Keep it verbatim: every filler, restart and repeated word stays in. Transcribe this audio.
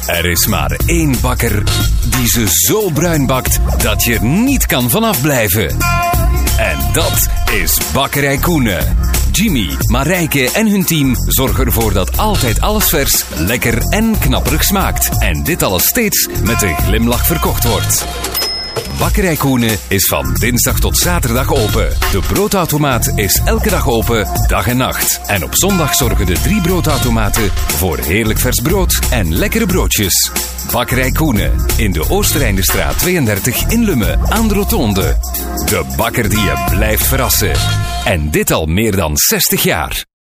Er is maar één bakker die ze zo bruin bakt dat je er niet kan vanaf blijven. En dat is Bakkerij Koenen. Jimmy, Marijke en hun team zorgen ervoor dat altijd alles vers, lekker en knapperig smaakt. En dit alles steeds met een glimlach verkocht wordt. Bakkerij Koenen is van dinsdag tot zaterdag open. De broodautomaat is elke dag open, dag en nacht. En op zondag zorgen de drie broodautomaten voor heerlijk vers brood en lekkere broodjes. Bakkerij Koenen in de Oosterijndestraat tweeëndertig in Lummen aan de Rotonde. De bakker die je blijft verrassen. En dit al meer dan zestig jaar.